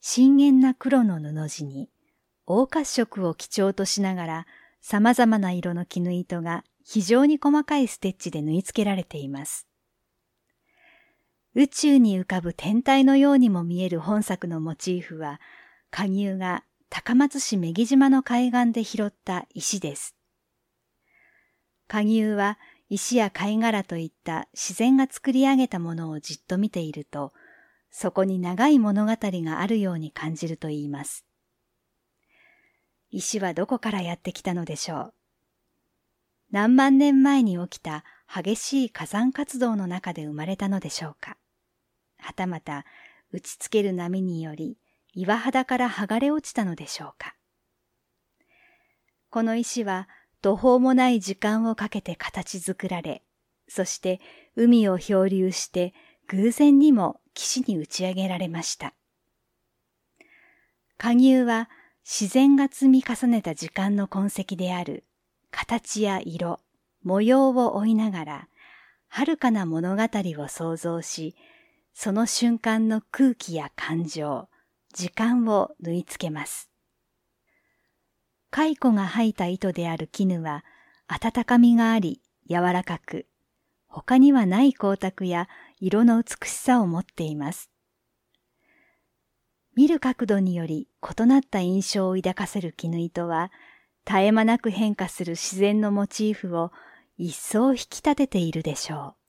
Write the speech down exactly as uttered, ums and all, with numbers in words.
深遠な黒の布地に黄褐色を基調としながら様々な色の絹糸が非常に細かいステッチで縫い付けられています。宇宙に浮かぶ天体のようにも見える本作のモチーフは、蝸牛が高松市女木島の海岸で拾った石です。蝸牛は石や貝殻といった自然が作り上げたものをじっと見ていると、そこに長い物語があるように感じると言います。石はどこからやってきたのでしょう。何万年前に起きた激しい火山活動の中で生まれたのでしょうか。はたまた打ちつける波により岩肌から剥がれ落ちたのでしょうか。この石は途方もない時間をかけて形作られ、そして海を漂流して偶然にも岸に打ち上げられました。蝸牛は自然が積み重ねた時間の痕跡である形や色、模様を追いながら、遥かな物語を想像し、その瞬間の空気や感情、時間を縫い付けます。蚕が吐いた糸である絹は、温かみがあり、柔らかく、他にはない光沢や色の美しさを持っています。見る角度により異なった印象を抱かせる絹糸は、絶え間なく変化する自然のモチーフを一層引き立てているでしょう。